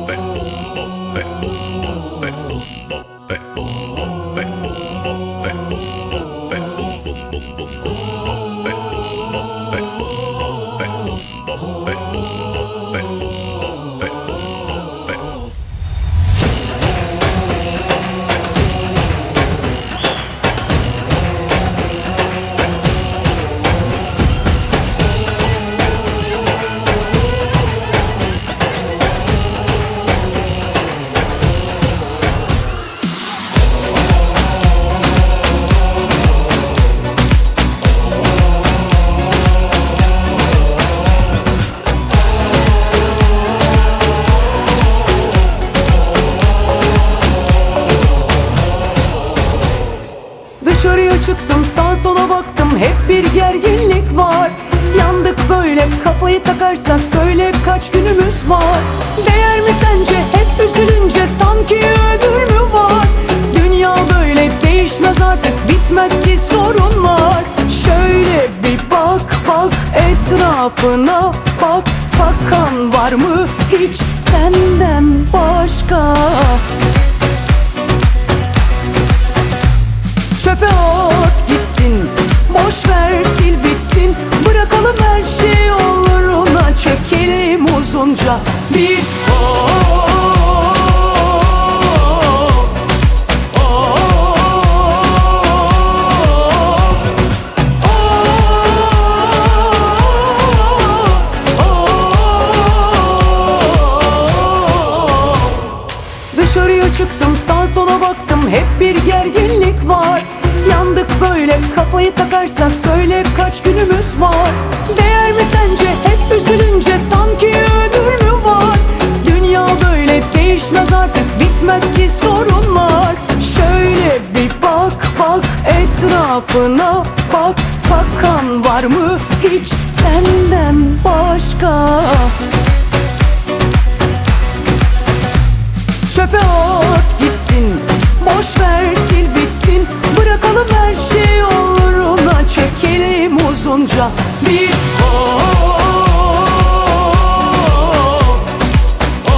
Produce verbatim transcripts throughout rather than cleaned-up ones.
Dışarıya çıktım, sağa sola baktım, hep bir gerginlik var. Yandık böyle, kafayı takarsak söyle kaç günümüz var? Değer mi sence hep üzülünce, sanki ödül mü var? Dünya böyle değişmez artık, bitmez ki sorunlar. Şöyle bir bak bak etrafına bak, takan var mı hiç senden başka? Çöpe at gitsin, boş ver sil bitsin, bırakalım her şey yollarına, çökelim uzunca bir oh, oh, oh. Dışarıya çıktım, sağa sola baktım, hep bir gerginlik var. Yandık böyle, kafayı takarsak söyle kaç günümüz var? Değer mi sence hep üzülünce, sanki ödül mü var? Dünya böyle değişmez artık, bitmez ki sorunlar. Şöyle bir bak bak etrafına bak, takan var mı hiç senden başka? Çöpe at gitsin, boş ver sil bitsin, bırakalım her şey yollarına, çekelim uzunca bir oh, oh,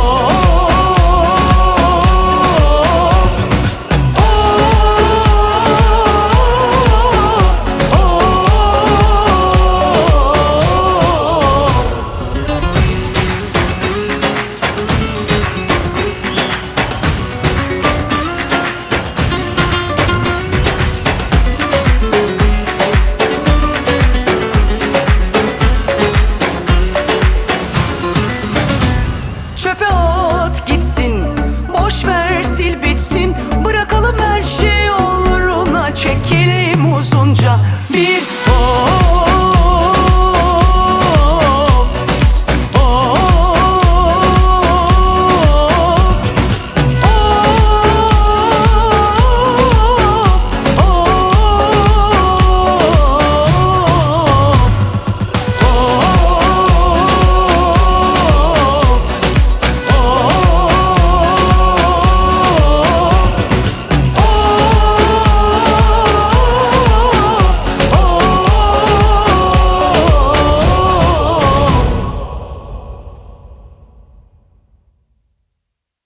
oh, oh. Çöpe at gitsin, boş ver sil bitsin,